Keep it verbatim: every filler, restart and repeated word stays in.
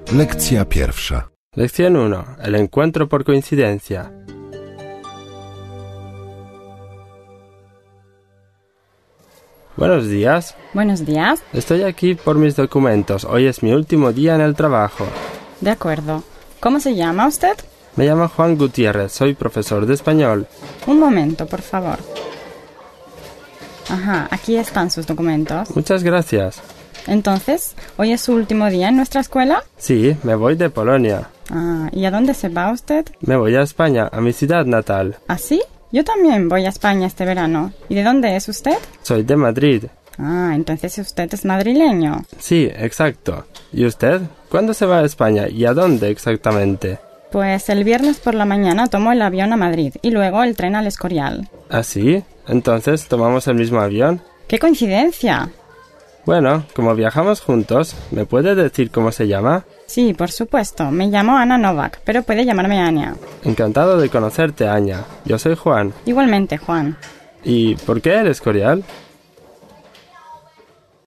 Lekcja pierwsza. Lección uno. El encuentro por coincidencia. Buenos días. Buenos días. Estoy aquí por mis documentos. Hoy es mi último día en el trabajo. De acuerdo. ¿Cómo se llama usted? Me llamo Juan Gutiérrez. Soy profesor de español. Un momento, por favor. Ajá, aquí están sus documentos. Muchas gracias. Entonces, ¿hoy es su último día en nuestra escuela? Sí, me voy de Polonia. Ah, ¿y a dónde se va usted? Me voy a España, a mi ciudad natal. ¿Ah, sí? Yo también voy a España este verano. ¿Y de dónde es usted? Soy de Madrid. Ah, entonces usted es madrileño. Sí, exacto. ¿Y usted? ¿Cuándo se va a España y a dónde exactamente? Pues el viernes por la mañana tomo el avión a Madrid y luego el tren al Escorial. ¿Ah, sí? Entonces, ¿tomamos el mismo avión? ¡Qué coincidencia! Bueno, como viajamos juntos, ¿me puede decir cómo se llama? Sí, por supuesto. Me llamo Ana Novak, pero puede llamarme Anya. Encantado de conocerte, Anya. Yo soy Juan. Igualmente, Juan. ¿Y por qué el Escorial?